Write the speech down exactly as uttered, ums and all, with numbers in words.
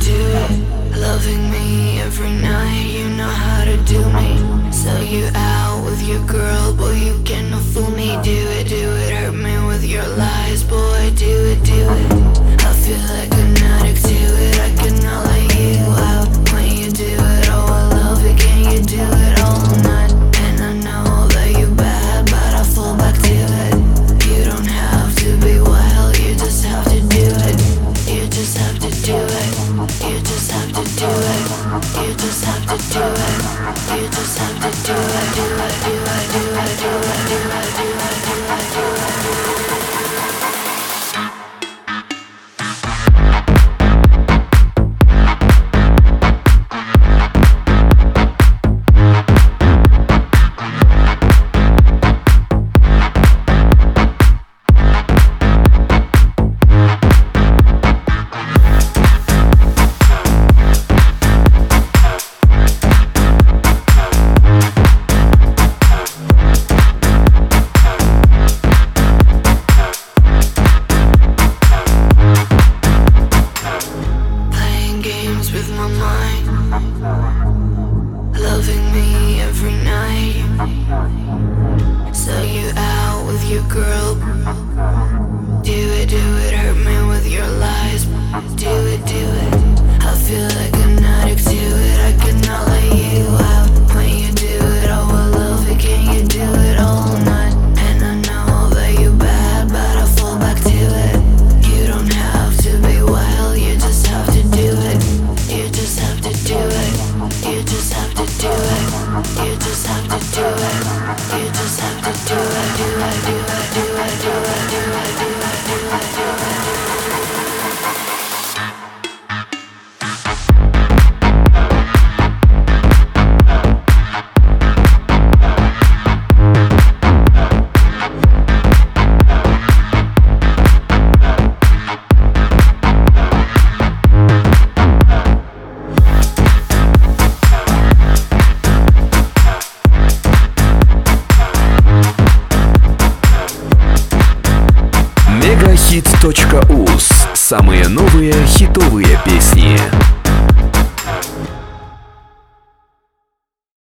do it. Loving me every night, you know how to do me. Sell you out with your girl, boy, you cannot fool me. Do it, do it, hurt me with your lies, boy, do it, do it. I feel like an addict to it, I cannot let you out. When you do it, oh I love it, can you do it all night? And I know that you're bad, but I fall back to it. You don't have to be wild, you just have to do it. You just have to do it. You just have to do it. You just have to do it. You just have to do it. Do it, do it, do it, do it, do it, do it, do it, do it, do it. With my mind, loving me every night. Sell you out with your girl. Do it, do it, hurt me with your lies. Do it, do it. I feel like an addict to it, I cannot let you out. When you do it, oh I love it, can you do it all night? And I know that you're bad, but I fall back to it. You don't have to be wild, you just have to do it. You just have to do it. You just have to do it. You just have to do it. You just have to do it. Do it, do it, do it, do it, do it, do it, do it, do it, do it. Мегахит точка уз. Самые новые хитовые песни.